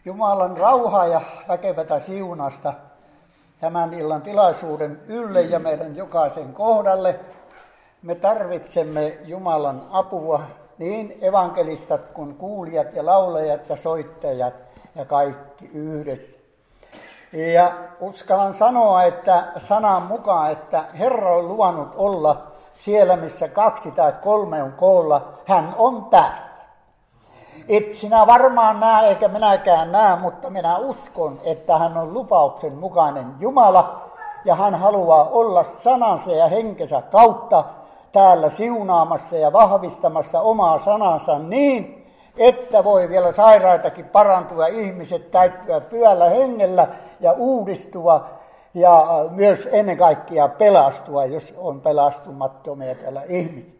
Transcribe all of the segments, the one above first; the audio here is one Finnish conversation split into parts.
Jumalan rauhaa ja väkevätä siunasta tämän illan tilaisuuden ylle ja meidän jokaisen kohdalle. Me tarvitsemme Jumalan apua, niin evankelistat kuin kuulijat ja laulajat ja soittajat ja kaikki yhdessä. Ja uskallan sanoa, että sanan mukaan, että Herra on luvannut olla siellä, missä 2 tai 3 on koolla, hän on täällä. Et sinä varmaan näe, eikä minäkään näe, mutta minä uskon, että hän on lupauksen mukainen Jumala, ja hän haluaa olla sanansa ja henkensä kautta täällä siunaamassa ja vahvistamassa omaa sanansa niin, että voi vielä sairaitakin parantua, ihmiset täyttyä pyhällä hengellä ja uudistua ja myös ennen kaikkea pelastua, jos on pelastumattomia täällä ihmisiä.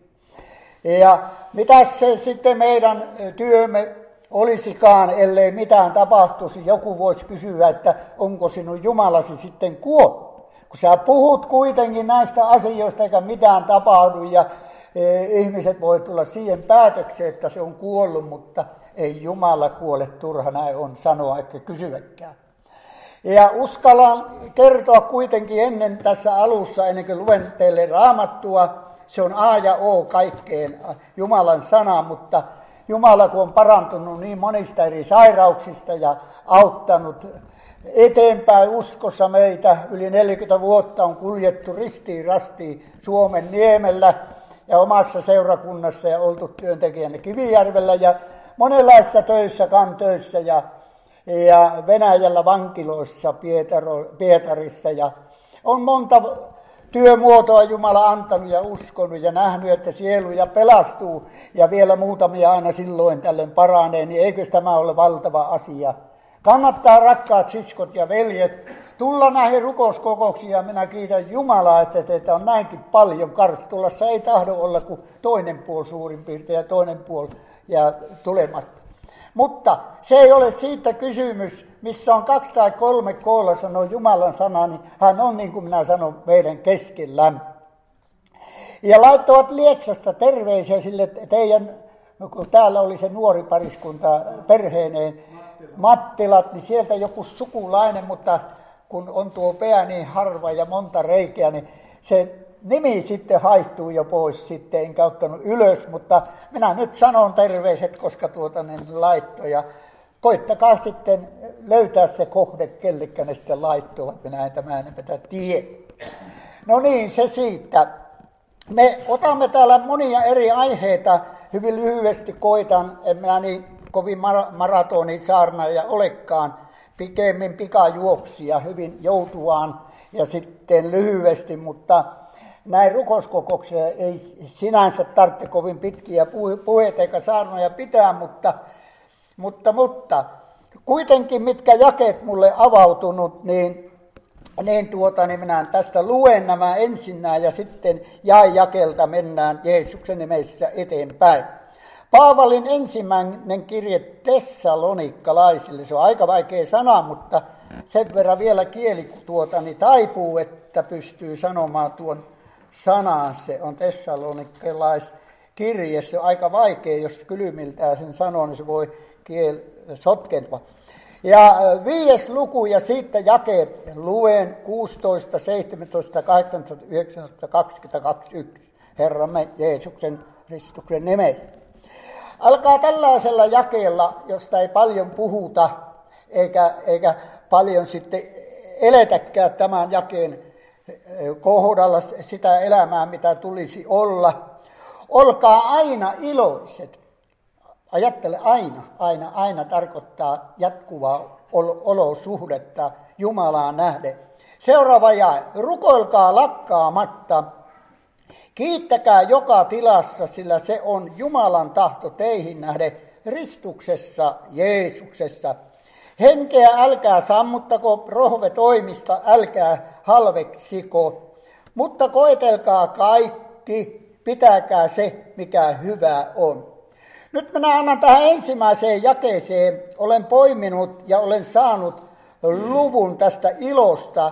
Ja mitä se sitten meidän työmme olisikaan, ellei mitään tapahtuisi, joku voisi kysyä, että onko sinun Jumalasi sitten kuollut? Kun sä puhut kuitenkin näistä asioista eikä mitään tapahdu ja ihmiset voi tulla siihen päätökseen, että se on kuollut, mutta ei Jumala kuole, turha näin on sanoa, että kysyäkään. Ja uskallan kertoa kuitenkin ennen tässä alussa, ennen kuin luen teille Raamattua, se on A ja O kaikkeen Jumalan sana, mutta Jumala kun on parantunut niin monista eri sairauksista ja auttanut eteenpäin uskossa meitä, yli 40 vuotta on kuljettu ristiin rastiin Suomen niemellä ja omassa seurakunnassa ja oltu työntekijänä Kivijärvellä ja monenlaisissa töissä, kantöissä ja Venäjällä vankiloissa, Pietarissa ja on monta työmuotoa Jumala antanut ja uskonut ja nähnyt, että sieluja pelastuu ja vielä muutamia aina silloin tällöin paranee, niin eikö tämä ole valtava asia? Kannattaa, rakkaat siskot ja veljet, tulla näihin rukouskokouksiin ja minä kiitän Jumalaa, että teitä on näinkin paljon. Karstulassa ei tahdo olla kuin toinen puoli suurin piirtein ja toinen puoli jää tulematta. Mutta se ei ole siitä kysymys, missä on 2 tai 3 koolla, sanoo Jumalan sana, niin hän on niin kuin minä sanon meidän keskellämme. Ja laittoivat Lieksasta terveisiä sille teidän, kun täällä oli se nuori pariskunta perheineen, Mattilat, niin sieltä joku sukulainen, mutta kun on tuo pää niin harva ja monta reikeä, niin se nimi sitten haihtuu jo pois sitten, enkä ottanut ylös, mutta minä nyt sanon terveiset, koska ne laittoi ja koittakaa sitten löytää se kohde, kellekä ne sitten laittoivat, minä en tämän enempää tiedä. No niin, se siitä. Me otamme täällä monia eri aiheita, hyvin lyhyesti koitan, en minä niin kovin maratoonisaarnaaja olekaan, pikemmin pikajuoksia, hyvin joutuvaan ja sitten lyhyesti, mutta näin rukouskokouksia ei sinänsä tarvitse kovin pitkiä puheita eikä saarnoja pitää, mutta kuitenkin mitkä jakeet mulle avautunut, niin minä tästä luen nämä ensinnään ja sitten jakelta mennään Jeesuksen nimessä eteenpäin. Paavalin ensimmäinen kirje tessalonikkalaisille, se on aika vaikea sana, mutta sen verran vielä kieli taipuu, että pystyy sanomaan tuon sanan. Se on tessalonikkalaискirje, se on aika vaikea, jos kylmiltään sen sanoo, niin se voi sotkentua. Ja 5. luku ja siitä jakeet luen 16, 17, 18, 19, 20, 21. Herramme Jeesuksen Kristuksen nimessä. Alkaa tällaisella jakeella, josta ei paljon puhuta, eikä paljon sitten eletäkään tämän jakeen kohdalla sitä elämää, mitä tulisi olla. Olkaa aina iloiset. Ajattele aina tarkoittaa jatkuvaa olosuhdetta Jumalaan nähden. Seuraava jae. Rukoilkaa lakkaamatta. Kiittäkää joka tilassa, sillä se on Jumalan tahto teihin nähden Kristuksessa Jeesuksessa. Henkeä älkää sammuttako, rohvetoimista älkää halveksiko, mutta koetelkaa kaikki, pitäkää se, mikä hyvä on. Nyt minä annan tähän ensimmäiseen jakeeseen, olen poiminut ja olen saanut luvun tästä ilosta.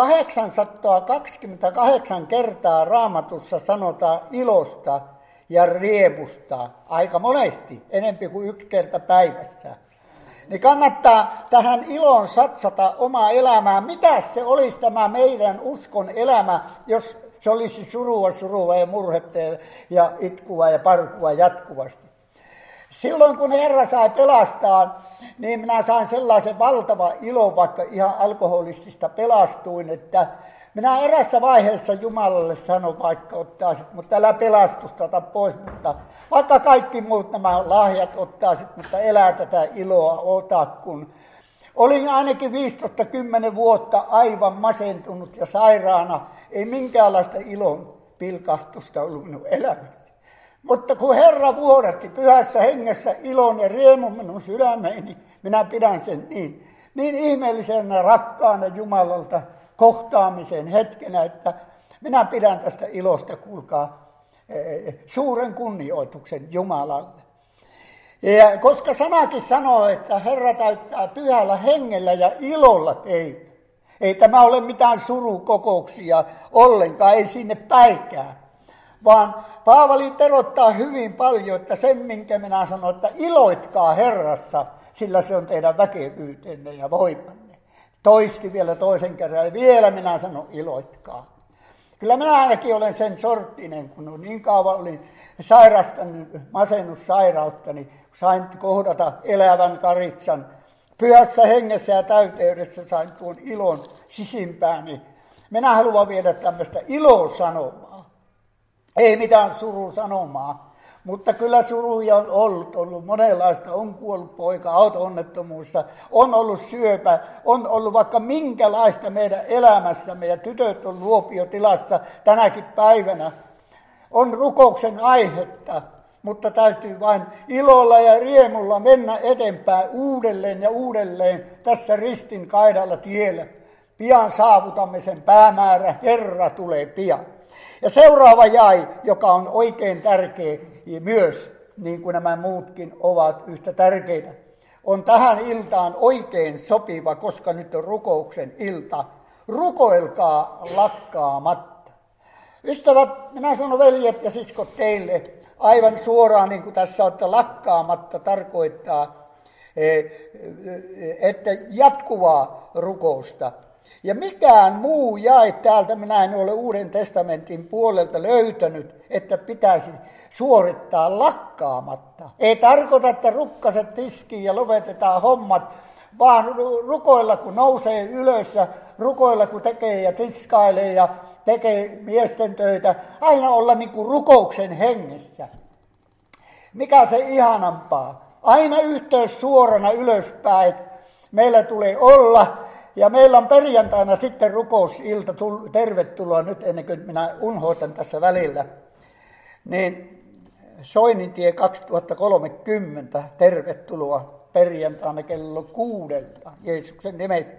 828 kertaa Raamatussa sanotaan ilosta ja riemusta, aika monesti, enempi kuin 1 kerta päivässä. niin kannattaa tähän iloon satsata omaa elämää. Mitä se olisi tämä meidän uskon elämä, jos se olisi surua ja murhetta ja itkua ja parkua jatkuvasti. Silloin kun Herra sai pelastaa, niin minä sain sellaisen valtavan ilon, vaikka ihan alkoholistista pelastuin, että minä erässä vaiheessa Jumalalle sanoin, vaikka ottaisit, mutta älä pelastusta ota pois, mutta vaikka kaikki muut nämä lahjat ottaisit, mutta elää tätä iloa ota, kun olin ainakin 15-10 vuotta aivan masentunut ja sairaana, ei minkäänlaista ilon pilkahtusta ollut minun elämässä. Mutta kun Herra vuodatti pyhässä hengessä ilon ja riemun minun sydämeeni, minä pidän sen niin ihmeellisenä rakkaana Jumalalta kohtaamisen hetkenä, että minä pidän tästä ilosta, kuulkaa, suuren kunnioituksen Jumalalle. Ja koska sanakin sanoo, että Herra täyttää pyhällä hengellä ja ilolla teitä. Ei tämä ole mitään surukokouksia ollenkaan, ei sinne päikään. Vaan Paavali terottaa hyvin paljon, että sen minkä minä sanon, että iloitkaa Herrassa, sillä se on teidän väkevyytenne ja voimanne. Toisti vielä toisen kerran ja vielä minä sanon iloitkaa. Kyllä minä ainakin olen sen sorttinen, kun niin kauan olin sairastanut masennussairautta, niin sain kohdata elävän karitsan. Pyhässä hengessä ja täyteydessä sain tuon ilon sisimpään, niin minä haluan viedä tämmöistä ilosanomaa. Ei mitään surusanomaa, mutta kyllä suruja on ollut monenlaista. On kuollut poika auto-onnettomuudessa, on ollut syöpä, on ollut vaikka minkälaista meidän elämässämme ja tytöt on luopiotilassa tänäkin päivänä. On rukouksen aihetta, mutta täytyy vain ilolla ja riemulla mennä eteenpäin uudelleen ja uudelleen tässä ristin kaidalla tiellä. Pian saavutamme sen päämäärä, Herra tulee pian. Ja seuraava jae, joka on oikein tärkeä myös, niin kuin nämä muutkin ovat yhtä tärkeitä, on tähän iltaan oikein sopiva, koska nyt on rukouksen ilta. Rukoilkaa lakkaamatta. Ystävät, minä sanon veljet ja siskot teille aivan suoraan, niin kuin tässä on, että lakkaamatta tarkoittaa, että jatkuvaa rukousta. Ja mikään muu jae täältä minä en ole Uuden testamentin puolelta löytänyt, että pitäisi suorittaa lakkaamatta. Ei tarkoita, että rukkaset tiskiin ja lopetetaan hommat, vaan rukoilla kun nousee ylös ja rukoilla kun tekee ja tiskailee ja tekee miesten töitä, aina olla niin kuin rukouksen hengessä. Mikä se ihanampaa? Aina yhteys suorana ylöspäin meillä tulee olla. Ja meillä on perjantaina sitten rukousilta, tervetuloa nyt ennen kuin minä unhoitan tässä välillä, niin Soinintie 2030, tervetuloa perjantaina kello 6 Jeesuksen nimessä.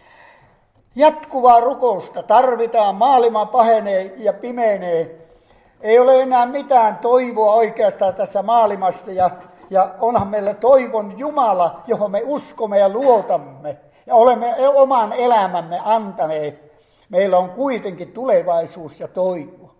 Jatkuvaa rukousta tarvitaan, maailma pahenee ja pimenee. Ei ole enää mitään toivoa oikeastaan tässä maailmassa ja onhan meillä toivon Jumala, johon me uskomme ja luotamme. Ja olemme oman elämämme antaneet. Meillä on kuitenkin tulevaisuus ja toivo.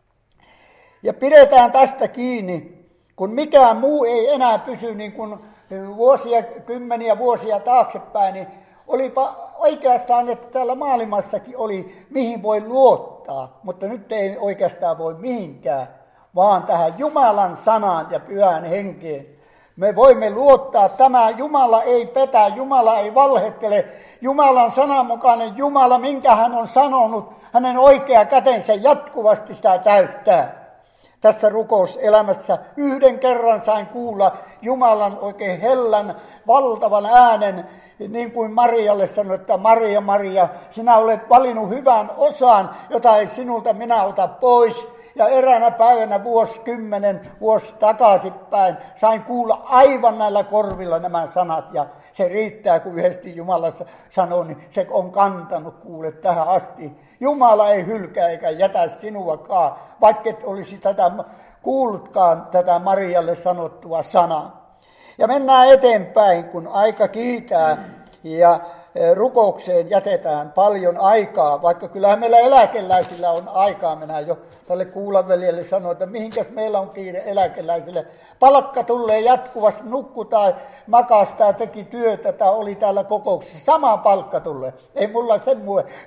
Ja pidetään tästä kiinni, kun mikään muu ei enää pysy niin kuin kymmeniä vuosia taaksepäin, niin olipa oikeastaan, että täällä maailmassakin oli, mihin voi luottaa, mutta nyt ei oikeastaan voi mihinkään, vaan tähän Jumalan sanaan ja pyhään henkeen. Me voimme luottaa, tämä Jumala ei petä, Jumala ei valhettele, Jumala on sananmukainen Jumala, minkä hän on sanonut, hänen oikea kätensä jatkuvasti sitä täyttää. Tässä rukouselämässä yhden kerran sain kuulla Jumalan oikein hellän, valtavan äänen, niin kuin Marialle sanoi, että Maria, Maria, sinä olet valinnut hyvän osan, jota ei sinulta minä ota pois. Ja eräänä päivänä vuosi takaisinpäin sain kuulla aivan näillä korvilla nämä sanat. Ja se riittää, kun yhdesti Jumalassa sanoo, niin se on kantanut kuule tähän asti. Jumala ei hylkää eikä jätä sinuakaan, vaikka et olisi kuullutkaan tätä Marialle sanottua sanaa. Ja mennään eteenpäin, kun aika kiitää. Ja rukoukseen jätetään paljon aikaa, vaikka kyllähän meillä eläkeläisillä on aikaa. Minä jo tälle kuulanveljelle sanoin, että mihinkäs meillä on kiire eläkeläisille. Palkka tulee jatkuvasti, nukkutaan, makastaa, teki työtä tai oli täällä kokouksessa. Sama palkka tulee. Ei mulla sen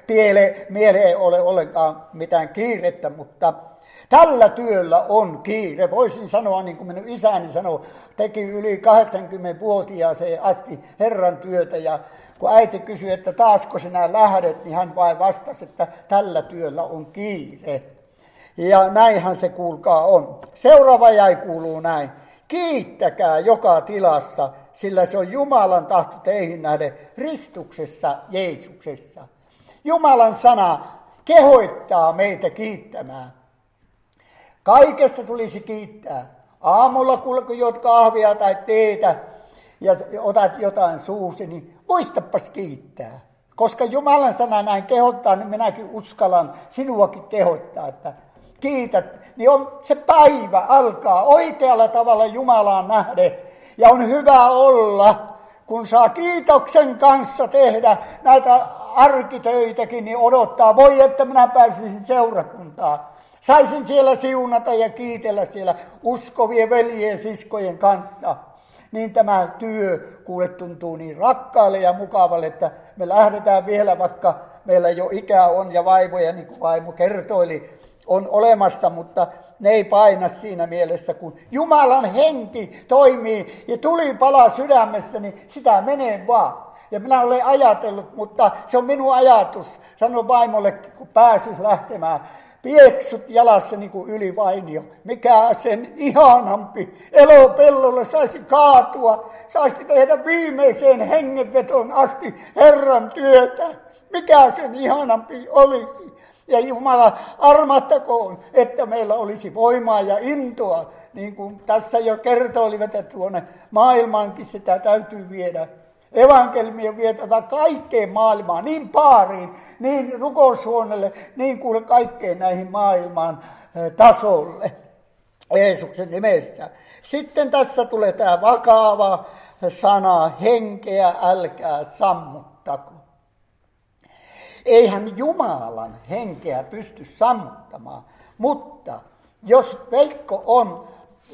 mieleen ole ollenkaan mitään kiirettä, mutta tällä työllä on kiire. Voisin sanoa, niin kuin minun isäni sanoi, teki yli 80-vuotiaaseen asti Herran työtä. Ja kun äiti kysyi, että taasko sinä lähdet, niin hän vain vastasi, että tällä työllä on kiire. Ja näinhän se kuulkaa on. Seuraava jäi kuuluu näin. Kiittäkää joka tilassa, sillä se on Jumalan tahto teihin nähden Kristuksessa Jeesuksessa. Jumalan sana kehottaa meitä kiittämään. Kaikesta tulisi kiittää. Aamulla kun juot kahvia tai teetä ja otat jotain suusi, niin muistapas kiittää. Koska Jumalan sana näin kehottaa, niin minäkin uskallan sinuakin kehottaa, että kiität. Niin on se päivä alkaa oikealla tavalla Jumalaan nähden. Ja on hyvä olla, kun saa kiitoksen kanssa tehdä näitä arkitöitäkin, niin odottaa, voi että minä pääsisin seurakuntaan. Saisin siellä siunata ja kiitellä siellä uskovien veljien siskojen kanssa. Niin tämä työ kuule tuntuu niin rakkaalle ja mukavalle, että me lähdetään vielä, vaikka meillä jo ikää on ja vaivoja, niin kuin vaimo kertoili, on olemassa, mutta ne ei paina siinä mielessä, kun Jumalan henki toimii ja tuli palaa sydämessä, niin sitä menee vaan. Ja minä olen ajatellut, mutta se on minun ajatus, sanon vaimolle, kun pääsis lähtemään, pieksut jalassa niin kuin yli vainio. Mikä sen ihanampi elopellolle saisi kaatua, saisi tehdä viimeiseen hengenvetoon asti Herran työtä. Mikä sen ihanampi olisi. Ja Jumala armattakoon, että meillä olisi voimaa ja intoa, niin kuin tässä jo kertoilivat, että tuonne maailmaankin sitä täytyy viedä. Evankeliumi on vietävä kaikkeen maailmaan, niin baariin, niin rukoushuoneelle, niin kuin kaikkeen näihin maailman tasolle Jeesuksen nimessä. Sitten tässä tulee tämä vakava sana, henkeä älkää sammuttako. Eihän Jumalan henkeä pysty sammuttamaan, mutta jos Veikko on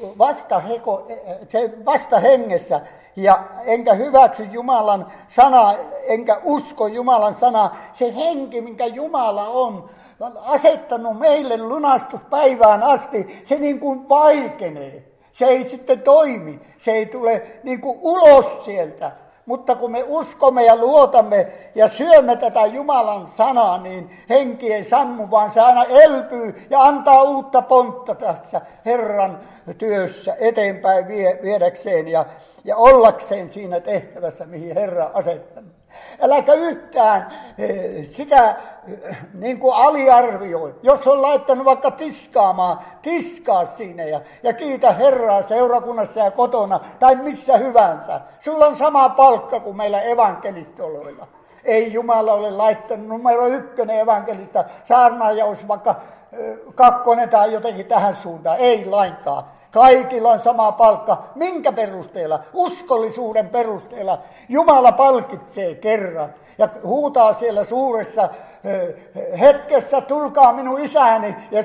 vasta hengessä ja enkä hyväksy Jumalan sanaa, enkä usko Jumalan sanaa, se henki, minkä Jumala on asettanut meille lunastuspäivään asti, se niin kuin vaikenee. Se ei sitten toimi, se ei tule niin kuin ulos sieltä. Mutta kun me uskomme ja luotamme ja syömme tätä Jumalan sanaa, niin henki ei sammu, vaan se aina elpyy ja antaa uutta pontta tässä Herran työssä eteenpäin viedäkseen ja ollakseen siinä tehtävässä, mihin Herra asettanut. Äläkä yhtään sitä niin kuin aliarvioi. Jos on laittanut vaikka tiskaamaan, tiskaa siinä ja kiitä Herraa seurakunnassa ja kotona tai missä hyvänsä. Sulla on sama palkka kuin meillä evankelistoloilla. Ei Jumala ole laittanut numero 1 evankelista saarnaaja olisi vaikka 2 tai jotenkin tähän suuntaan. Ei lainkaan. Kaikilla on sama palkka. Minkä perusteella? Uskollisuuden perusteella. Jumala palkitsee kerran ja huutaa siellä suuressa hetkessä, tulkaa minun isäni ja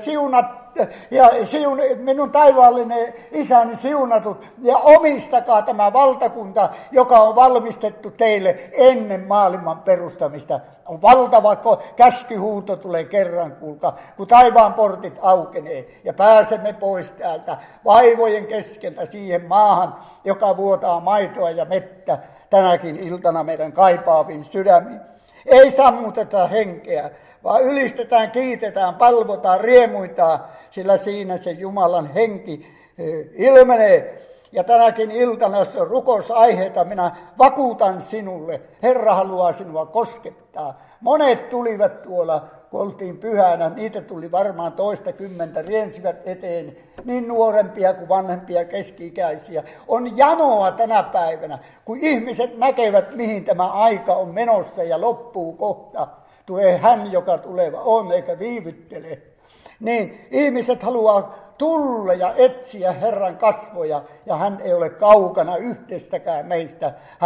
minun taivaallinen isäni siunatut ja omistakaa tämä valtakunta, joka on valmistettu teille ennen maailman perustamista. On valtava käskyhuuto tulee kerran, kuulkaa, kun taivaan portit aukenee ja pääsemme pois täältä vaivojen keskeltä siihen maahan, joka vuotaa maitoa ja mettä tänäkin iltana meidän kaipaaviin sydämiin. Ei sammuteta henkeä, vaan ylistetään, kiitetään, palvotaan, riemuitaan, sillä siinä se Jumalan henki ilmenee. Ja tänäkin iltana, jos on rukousaiheita, minä vakuutan sinulle, Herra haluaa sinua koskettaa. Monet tulivat tuolla, kun oltiin pyhänä, niitä tuli varmaan 20, riensivät eteen, niin nuorempia kuin vanhempia, keski-ikäisiä. On janoa tänä päivänä, kun ihmiset näkevät, mihin tämä aika on menossa ja loppuu kohta. Tulee hän, joka tuleva on, eikä viivyttele. Niin ihmiset haluaa tulla ja etsiä Herran kasvoja, ja hän ei ole kaukana yhdestäkään meistä. Hän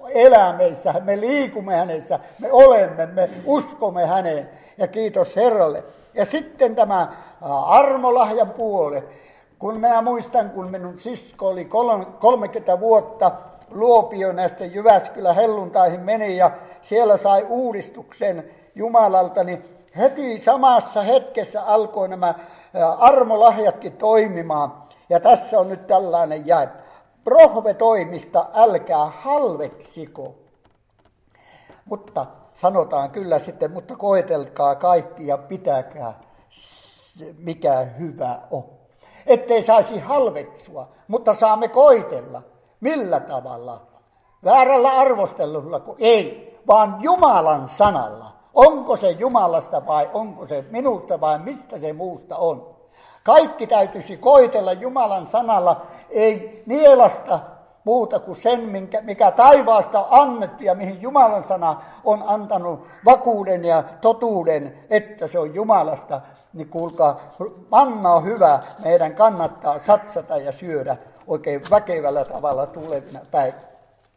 elää meissä, me liikumme hänessä, me olemme, me uskomme häneen ja kiitos Herralle. Ja sitten tämä armolahjan puolet. Kun minä muistan, kun minun sisko oli 30 vuotta Luopionästä Jyväskylän helluntaihin meni ja siellä sai uudistuksen Jumalalta, niin heti samassa hetkessä alkoi nämä armolahjatkin toimimaan. Ja tässä on nyt tällainen jae. Profetoimista älkää halveksiko. Mutta sanotaan kyllä sitten, mutta koetelkaa kaikki ja pitäkää mikä hyvä on. Ettei saisi halveksua, mutta saamme koitella. Millä tavalla? Väärällä arvostelulla, kun ei, vaan Jumalan sanalla. Onko se Jumalasta vai onko se minusta vai mistä se muusta on? Kaikki täytyisi koitella Jumalan sanalla, ei nielasta muuta kuin sen, mikä taivaasta on annettu ja mihin Jumalan sana on antanut vakuuden ja totuuden, että se on Jumalasta. Niin kuulkaa, manna on hyvä, meidän kannattaa satsata ja syödä oikein väkevällä tavalla tulevina päivinä.